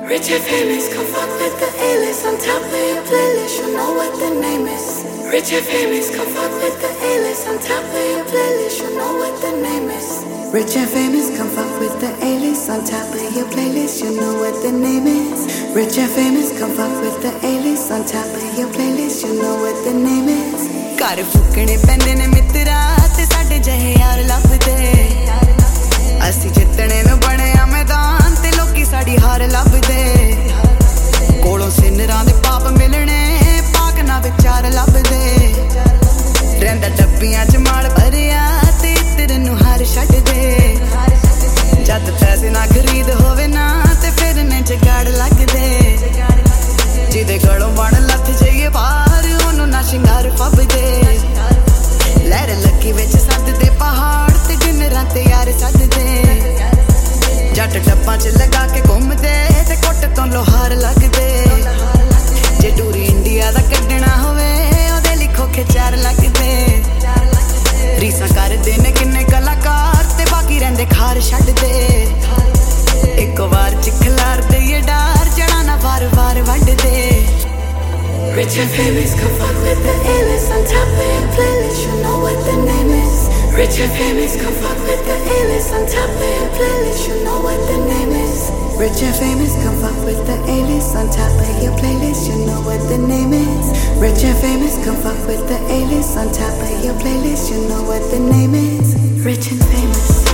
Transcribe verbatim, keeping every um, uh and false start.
Rich and famous, come fuck with the A-list. On top of your playlist, you know what the name is. Rich and famous, come fuck with the A-list. On top of your playlist, you know what the name is. Rich and famous, come fuck with the A-list. On top of your playlist, you know what the name is. Rich and famous, come fuck with the A-list. On top of your playlist, you know what the name is. ਘਰ ਫੁੱਕਣੇ ਪੈਂਦੇ ਨੇ ਮਿੱਤਰਾ ਤੇ ਸਾਡੇ ਜਿਹੇ ਯਾਰ ਲੱਭਦੇ ਅਸੀਂ ਜਿੱਤਣੇ ਨੂੰ ਬਣਿਆ ਮੈਦਾਨ ਤੇ ਲੋਕੀ ਸਾਡੀ ਹਾਰ ਲੱਭਦੇ ਕੋਲੋਂ ਸਿਨਰਾਂ ਦੇ ਪਾਪ ਮਿਲਣੇ ਪਾਕ ਨਾ ਵਿਚਾਰ ਲੱਭਦੇ ਰਹਿੰਦਾ ਡੱਬੀਆਂ ਚ ਮਾਲ ਭਰਿਆ ਤੇ ਇਤਰ ਨੂੰ ਹਾਰ ਛੱਡਦੇ ਜਦ ਪੈਸੇ ਨਾ ਖਰੀਦ ਹੋਵੇ ਨਾ ਤੇ ਫਿਰ ਨੇ ਜਗਾੜ ਲੱਗਦੇ ਜਿਹਦੇ ਗਲੋਂ ਬਣ ਲੱਥ ਜਾਈਏ ਬਾਹਰ ਉਹਨੂੰ ਨਾ ਸ਼ਿੰਗਾਰ ਫੱਬਦੇ ਲਹਿਰ ਲੱਗੀ ਵਿੱਚ ਸੱਦਦੇ ਪਹਾੜ ਤੇ ਗਿਨਰਾਂ ਤੇ ਯਾਰ ਸੱਦਦੇ ਜੱਟ ਟੱਪਾਂ ਚ ਲਗਾ ਕੇ ਘੁੰਮਦੇ ਤੇ ਕੁੱਟ ਤੋਂ ਲੋਹਾਰ ਲੱਗਦੇ ਜੇ ਟੂਰੀ ਇੰਡੀਆ ਦਾ ਕੱਢਣਾ ਹੋਵੇ ਉਹਦੇ ਲਈ ਖੋਖੇ ਚਾਰ ਲੱਗਦੇ ਰੀਸਾਂ ਕਰਦੇ ਨੇ ਕਿੰਨੇ ਕਲਾਕਾਰ ਤੇ ਬਾਕੀ ਰਹਿੰਦੇ ਖਾਰ ਛੱਡਦੇ ਇੱਕ ਵਾਰ ਚ ਖਿਲਾਰਦੇ ਇਹ ਡਾਰ ਜੜਾ ਨਾ ਵਾਰ ਵਾਰ ਵੱਢਦੇ Rich and famous, come fuck with the A-list. On top of your playlist, you know what the name is. Rich and famous, come fuck with the A-list. On top of your playlist, you know what the name is. Rich and famous, come fuck with the A-list. On top of your playlist, you know what the name is. Rich and famous, come fuck with the A-list. On top of your playlist, you know what the name is. Rich and famous.